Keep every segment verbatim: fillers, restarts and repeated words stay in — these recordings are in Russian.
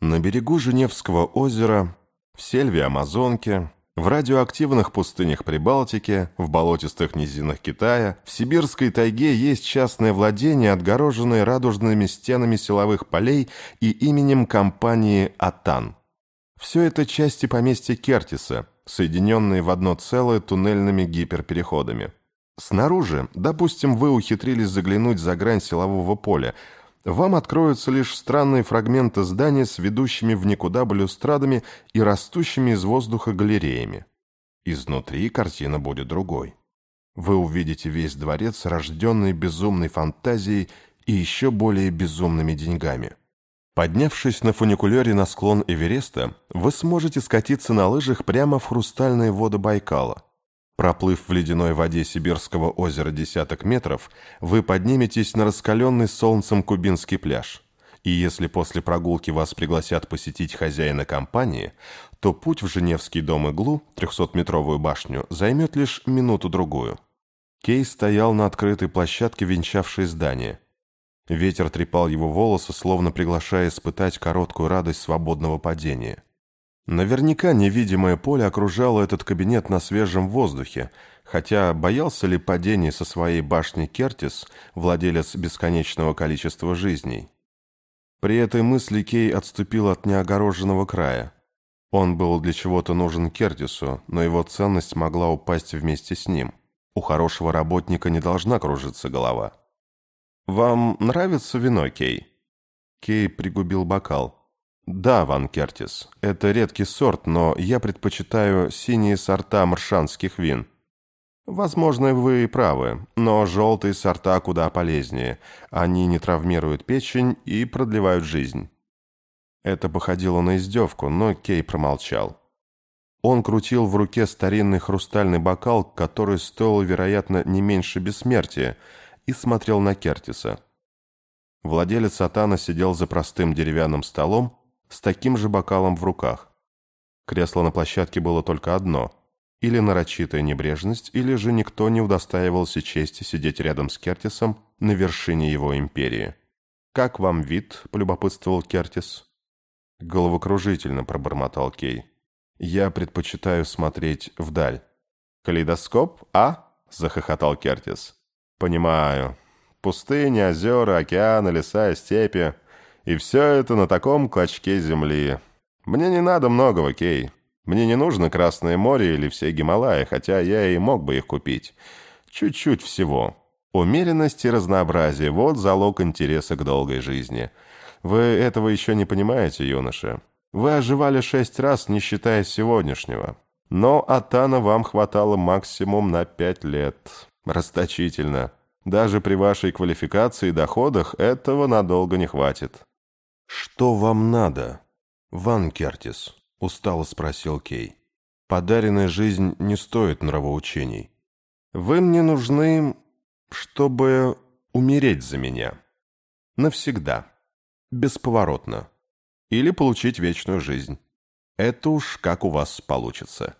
На берегу Женевского озера, в сельве Амазонки, в радиоактивных пустынях Прибалтики, в болотистых низинах Китая, в сибирской тайге есть частное владение, отгороженное радужными стенами силовых полей и именем компании «Атан». Все это части поместья Кертиса, соединенные в одно целое туннельными гиперпереходами. Снаружи, допустим, вы ухитрились заглянуть за грань силового поля, вам откроются лишь странные фрагменты здания с ведущими в никуда балюстрадами и растущими из воздуха галереями. Изнутри картина будет другой. Вы увидите весь дворец, рожденный безумной фантазией и еще более безумными деньгами. Поднявшись на фуникулере на склон Эвереста, вы сможете скатиться на лыжах прямо в хрустальные воды Байкала. Проплыв в ледяной воде Сибирского озера десяток метров, вы подниметесь на раскаленный солнцем кубинский пляж. И если после прогулки вас пригласят посетить хозяина компании, то путь в Женевский дом-иглу, трехсотметровую башню, займет лишь минуту-другую. Кей стоял на открытой площадке, венчавшей здание. Ветер трепал его волосы, словно приглашая испытать короткую радость свободного падения. Наверняка невидимое поле окружало этот кабинет на свежем воздухе, хотя боялся ли падения со своей башни Кертис, владелец бесконечного количества жизней? При этой мысли Кей отступил от неогороженного края. Он был для чего-то нужен Кертису, но его ценность могла упасть вместе с ним. У хорошего работника не должна кружиться голова. «Вам нравится вино, Кей?» Кей пригубил бокал. «Да, Ван Кертис, это редкий сорт, но я предпочитаю синие сорта маршанских вин. Возможно, вы и правы, но желтые сорта куда полезнее. Они не травмируют печень и продлевают жизнь». Это походило на издевку, но Кей промолчал. Он крутил в руке старинный хрустальный бокал, который стоил, вероятно, не меньше бессмертия, и смотрел на Кертиса. Владелец Атана сидел за простым деревянным столом с таким же бокалом в руках. Кресло на площадке было только одно. Или нарочитая небрежность, или же никто не удостаивался чести сидеть рядом с Кертисом на вершине его империи. «Как вам вид?» – полюбопытствовал Кертис. «Головокружительно», – пробормотал Кей. «Я предпочитаю смотреть вдаль». «Калейдоскоп, а?» – захохотал Кертис. «Понимаю. Пустыни, озера, океаны, леса, степи. И все это на таком клочке земли. Мне не надо многого, Кей. Мне не нужно Красное море или все Гималаи, хотя я и мог бы их купить. Чуть-чуть всего. Умеренность и разнообразие – вот залог интереса к долгой жизни. Вы этого еще не понимаете, юноша. Вы оживали шесть раз, не считая сегодняшнего. Но Атана вам хватало максимум на пять лет. Расточительно. Даже при вашей квалификации и доходах этого надолго не хватит». «Что вам надо, Ван Кертис?» – устало спросил Кей. «Подаренная жизнь не стоит нравоучений. Вы мне нужны, чтобы умереть за меня. Навсегда. Бесповоротно. Или получить вечную жизнь. Это уж как у вас получится».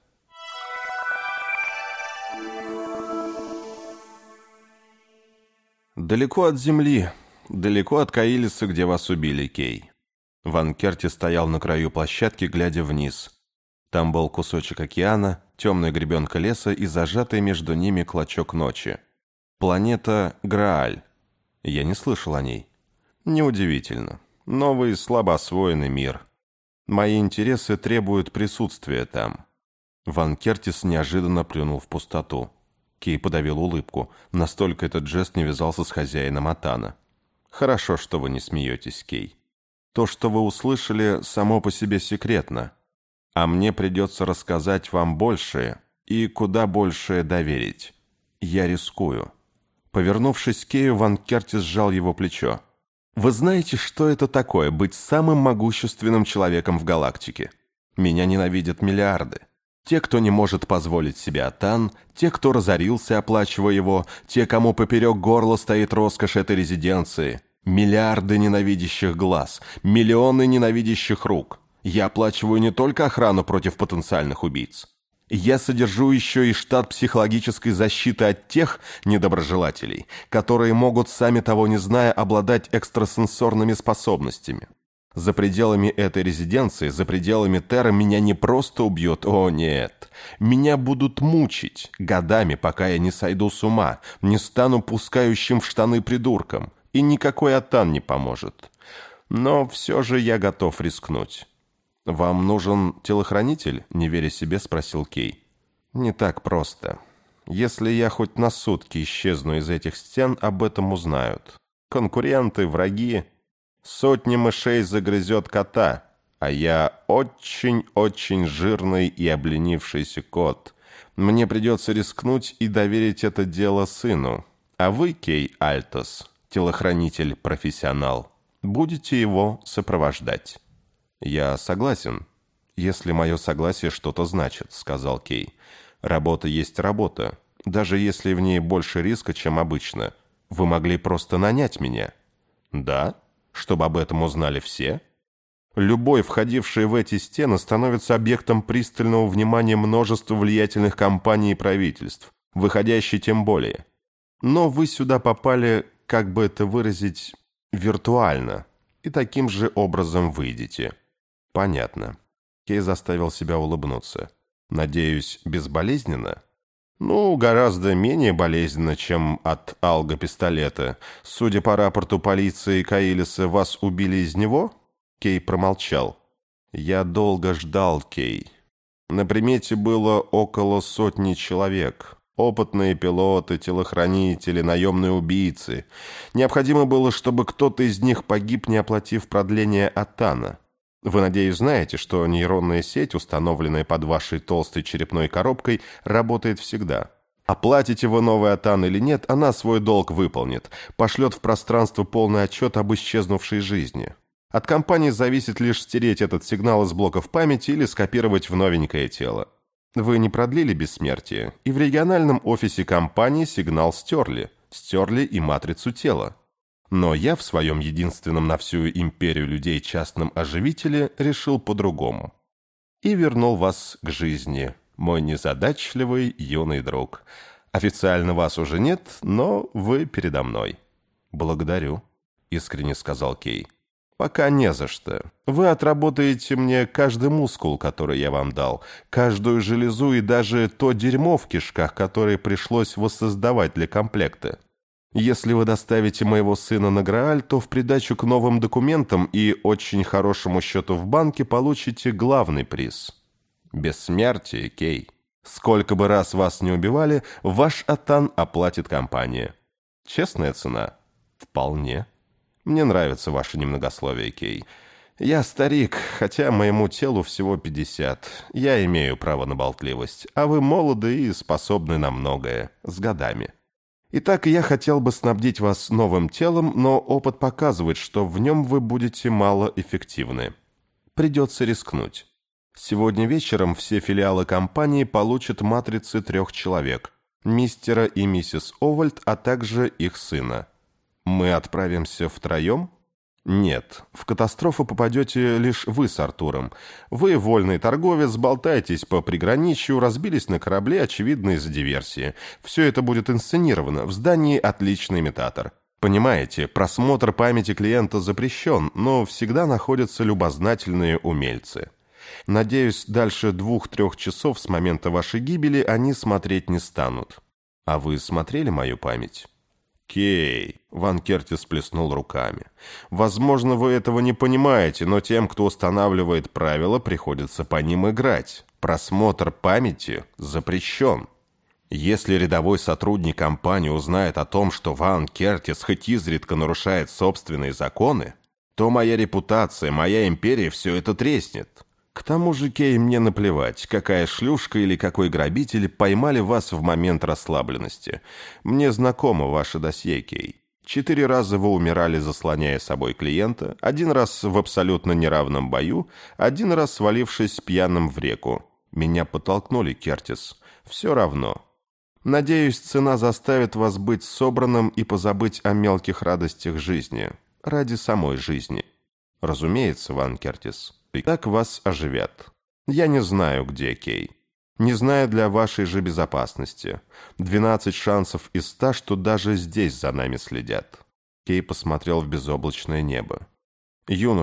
«Далеко от земли, далеко от Каилиса, где вас убили, Кей». Ван Кертис стоял на краю площадки, глядя вниз. Там был кусочек океана, темная гребенка леса и зажатый между ними клочок ночи. Планета Грааль. Я не слышал о ней. Неудивительно. Новый, слабо освоенный мир. Мои интересы требуют присутствия там. Ван Кертис неожиданно плюнул в пустоту. Кей подавил улыбку. Настолько этот жест не вязался с хозяином Атана. «Хорошо, что вы не смеетесь, Кей. То, что вы услышали, само по себе секретно. А мне придется рассказать вам большее и куда большее доверить. Я рискую». Повернувшись к Кею, Ван Кертис сжал его плечо. «Вы знаете, что это такое — быть самым могущественным человеком в галактике? Меня ненавидят миллиарды. Те, кто не может позволить себе Атан, те, кто разорился, оплачивая его, те, кому поперек горла стоит роскошь этой резиденции. Миллиарды ненавидящих глаз, миллионы ненавидящих рук. Я оплачиваю не только охрану против потенциальных убийц. Я содержу еще и штат психологической защиты от тех недоброжелателей, которые могут, сами того не зная, обладать экстрасенсорными способностями. За пределами этой резиденции, за пределами Терра меня не просто убьют, о нет. Меня будут мучить годами, пока я не сойду с ума, не стану пускающим в штаны придурком, и никакой Атан не поможет. Но все же я готов рискнуть. «Вам нужен телохранитель?» — не веря себе, спросил Кей. «Не так просто. Если я хоть на сутки исчезну из этих стен, об этом узнают. Конкуренты, враги. Сотни мышей загрызет кота, а я очень-очень жирный и обленившийся кот. Мне придется рискнуть и доверить это дело сыну. А вы, Кей Альтос, телохранитель-профессионал, будете его сопровождать». «Я согласен, если мое согласие что-то значит», — сказал Кей. «Работа есть работа, даже если в ней больше риска, чем обычно. Вы могли просто нанять меня». «Да? Чтобы об этом узнали все?» «Любой, входивший в эти стены, становится объектом пристального внимания множества влиятельных компаний и правительств, выходящий тем более. Но вы сюда попали, как бы это выразить, виртуально, и таким же образом выйдете». «Понятно». Кей заставил себя улыбнуться. «Надеюсь, безболезненно?» «Ну, гораздо менее болезненно, чем от алго-пистолета. Судя по рапорту полиции Каилиса, вас убили из него?» Кей промолчал. «Я долго ждал, Кей. На примете было около сотни человек. Опытные пилоты, телохранители, наемные убийцы. Необходимо было, чтобы кто-то из них погиб, не оплатив продление Атана. Вы, надеюсь, знаете, что нейронная сеть, установленная под вашей толстой черепной коробкой, работает всегда. Оплатите вы новый Атан или нет, она свой долг выполнит, пошлет в пространство полный отчет об исчезнувшей жизни. От компании зависит лишь стереть этот сигнал из блоков памяти или скопировать в новенькое тело. Вы не продлили бессмертие, и в региональном офисе компании сигнал стерли, стерли и матрицу тела. Но я в своем единственном на всю империю людей частном оживителе решил по-другому. И вернул вас к жизни, мой незадачливый юный друг. Официально вас уже нет, но вы передо мной». «Благодарю», — искренне сказал Кей. «Пока не за что. Вы отработаете мне каждый мускул, который я вам дал, каждую железу и даже то дерьмо в кишках, которое пришлось воссоздавать для комплекта. Если вы доставите моего сына на Грааль, то в придачу к новым документам и очень хорошему счету в банке получите главный приз. Бессмертие, Кей. Сколько бы раз вас не убивали, ваш Атан оплатит компания. Честная цена? Вполне. Мне нравится ваше немногословие, Кей. Я старик, хотя моему телу всего пятьдесят. Я имею право на болтливость, а вы молоды и способны на многое, с годами. Итак, я хотел бы снабдить вас новым телом, но опыт показывает, что в нем вы будете малоэффективны. Придется рискнуть. Сегодня вечером все филиалы компании получат матрицы трех человек, мистера и миссис Овальд, а также их сына. Мы отправимся втроем? Нет, в катастрофу попадете лишь вы с Артуром. Вы, вольный торговец, болтаетесь по приграничью, разбились на корабле, очевидно, из-за диверсии. Все это будет инсценировано. В здании отличный имитатор. Понимаете, просмотр памяти клиента запрещен, но всегда находятся любознательные умельцы. Надеюсь, дальше двух-трех часов с момента вашей гибели они смотреть не станут. А вы смотрели мою память? «Кей», — Ван Кертис плеснул руками, — «возможно, вы этого не понимаете, но тем, кто устанавливает правила, приходится по ним играть. Просмотр памяти запрещен. Если рядовой сотрудник компании узнает о том, что Ван Кертис хоть изредка нарушает собственные законы, то моя репутация, моя империя — все это треснет. К тому же, Кей, мне наплевать, какая шлюшка или какой грабитель поймали вас в момент расслабленности. Мне знакомо ваше досье, Кей. Четыре раза вы умирали, заслоняя собой клиента, один раз в абсолютно неравном бою, один раз свалившись пьяным в реку. Меня подтолкнули, Кертис. Все равно. Надеюсь, цена заставит вас быть собранным и позабыть о мелких радостях жизни. Ради самой жизни. Разумеется, Ван Кертис. И так вас оживят. Я не знаю, где Кей. Не знаю для вашей же безопасности. Двенадцать шансов из ста, что даже здесь за нами следят». Кей посмотрел в безоблачное небо. «Юноша,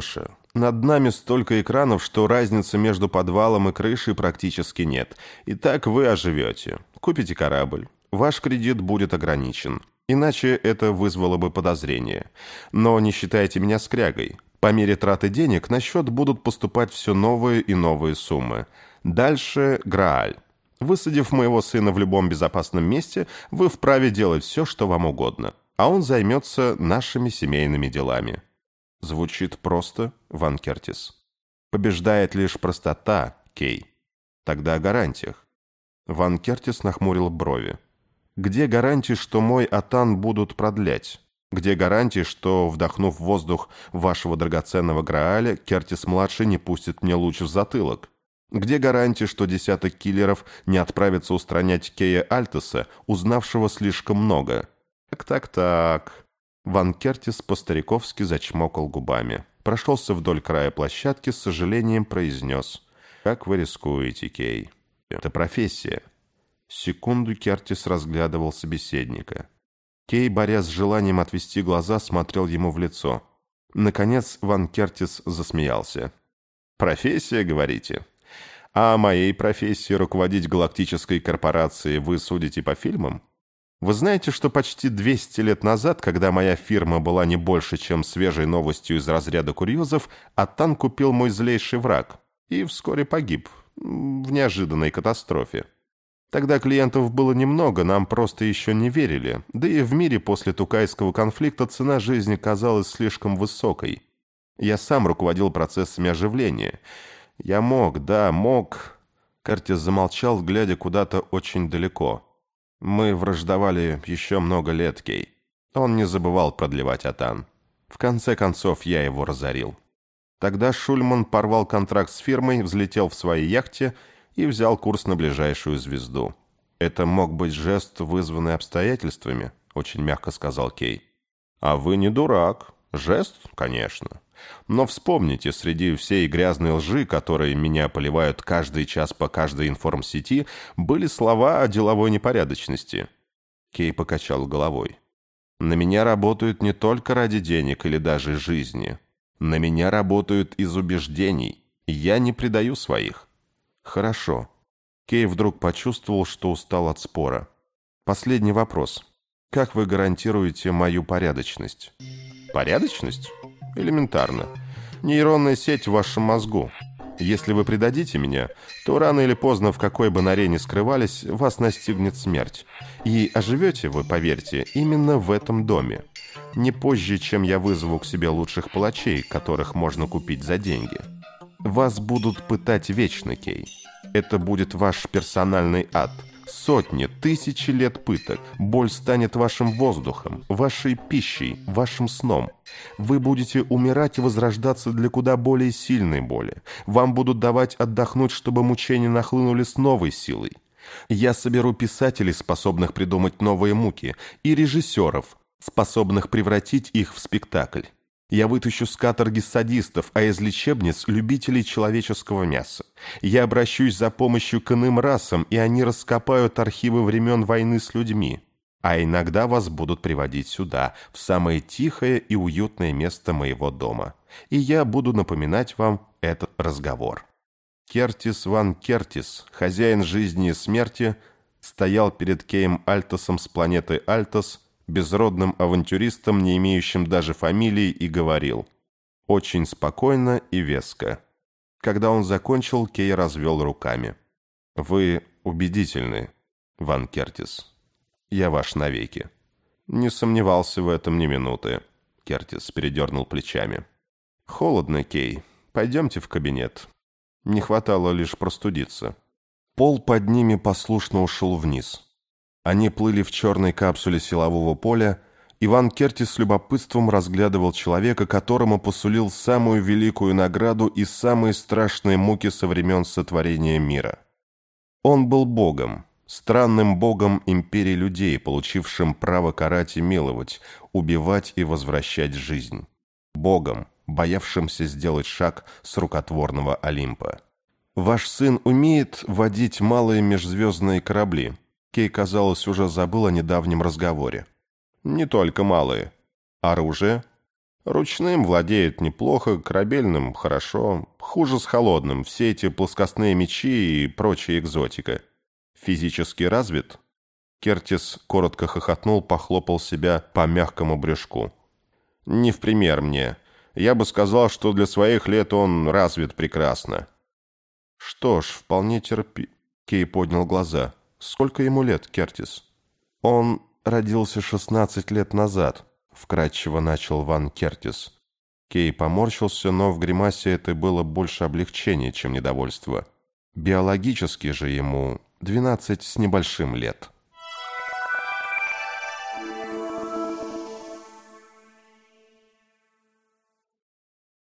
Над нами столько экранов, что разницы между подвалом и крышей практически нет. Итак, вы оживете. Купите корабль. Ваш кредит будет ограничен. Иначе это вызвало бы подозрение. Но не считайте меня скрягой. По мере траты денег на счет будут поступать все новые и новые суммы. Дальше Грааль. Высадив моего сына в любом безопасном месте, вы вправе делать все, что вам угодно. А он займется нашими семейными делами. Звучит просто, Ван Кертис. Побеждает лишь простота, Кей. Тогда о гарантиях. Ван Кертис нахмурил брови. Где гарантии, что мой Атан будут продлять? Где гарантии, что, вдохнув воздух вашего драгоценного Грааля, Кертис-младший не пустит мне луч в затылок? Где гарантии, что десяток киллеров не отправится устранять Кея Альтеса, узнавшего слишком много? Так-так-так... Ван Кертис по-стариковски зачмокал губами. Прошелся вдоль края площадки, с сожалением произнес. «Как вы рискуете, Кей? Это профессия». Секунду Кертис разглядывал собеседника. Кей, борясь с желанием отвести глаза, смотрел ему в лицо. Наконец Ван Кертис засмеялся. «Профессия, говорите? А о моей профессии руководить галактической корпорацией вы судите по фильмам? Вы знаете, что почти двести лет назад, когда моя фирма была не больше, чем свежей новостью из разряда курьезов, Атан купил мой злейший враг и вскоре погиб в неожиданной катастрофе. Тогда клиентов было немного, нам просто еще не верили, да и в мире после Тукайского конфликта цена жизни казалась слишком высокой. Я сам руководил процессами оживления. Я мог, да, мог...» Кертис замолчал, глядя куда-то очень далеко. «Мы враждовали еще много лет, Кей. Он не забывал продлевать Атан. В конце концов, я его разорил. Тогда Шульман порвал контракт с фирмой, взлетел в своей яхте и взял курс на ближайшую звезду. Это мог быть жест, вызванный обстоятельствами», — очень мягко сказал Кей. «А вы не дурак. Жест, конечно. Но вспомните, среди всей грязной лжи, которые меня поливают каждый час по каждой информсети, были слова о деловой непорядочности». Кей покачал головой. «На меня работают не только ради денег или даже жизни. На меня работают из убеждений. Я не предаю своих». «Хорошо». Кей вдруг почувствовал, что устал от спора. «Последний вопрос. Как вы гарантируете мою порядочность?» «Порядочность? Элементарно. Нейронная сеть в вашем мозгу. Если вы предадите меня, то рано или поздно, в какой бы норе ни скрывались, вас настигнет смерть. И оживете вы, поверьте, именно в этом доме. Не позже, чем я вызову к себе лучших палачей, которых можно купить за деньги. Вас будут пытать вечно, Кей. Это будет ваш персональный ад. Сотни, тысячи лет пыток. Боль станет вашим воздухом, вашей пищей, вашим сном. Вы будете умирать и возрождаться для куда более сильной боли. Вам будут давать отдохнуть, чтобы мучения нахлынули с новой силой. Я соберу писателей, способных придумать новые муки, и режиссеров, способных превратить их в спектакль. Я вытащу с каторги садистов, а из лечебниц – любителей человеческого мяса. Я обращусь за помощью к иным расам, и они раскопают архивы времен войны с людьми. А иногда вас будут приводить сюда, в самое тихое и уютное место моего дома. И я буду напоминать вам этот разговор». Кертис Ван Кертис, хозяин жизни и смерти, стоял перед Кеем Альтосом с планеты Альтос, безродным авантюристом, не имеющим даже фамилии, и говорил. Очень спокойно и веско. Когда он закончил, Кей развел руками. «Вы убедительны, Ван Кертис. Я ваш навеки». «Не сомневался в этом ни минуты», — Кертис передернул плечами. «Холодно, Кей. Пойдемте в кабинет». Не хватало лишь простудиться. Пол под ними послушно ушел вниз. Они плыли в черной капсуле силового поля, и Ван Кертис с любопытством разглядывал человека, которому посулил самую великую награду и самые страшные муки со времен сотворения мира. Он был богом, странным богом империи людей, получившим право карать и миловать, убивать и возвращать жизнь. Богом, боявшимся сделать шаг с рукотворного Олимпа. «Ваш сын умеет водить малые межзвездные корабли?» Кей, казалось, уже забыл о недавнем разговоре. «Не только малые. Оружие?» Ручным владеет неплохо, корабельным – хорошо. Хуже с холодным. Все эти плоскостные мечи и прочая экзотика. Физически развит?» Кертис коротко хохотнул, похлопал себя по мягкому брюшку. «Не в пример мне. Я бы сказал, что для своих лет он развит прекрасно». «Что ж, вполне терпи...» Кей поднял глаза. «Сколько ему лет, Кертис?» «Он родился шестнадцать лет назад», — вкратчиво начал Ван Кертис. Кей поморщился, но в гримасе это было больше облегчение, чем недовольство. «Биологически же ему двенадцать с небольшим лет».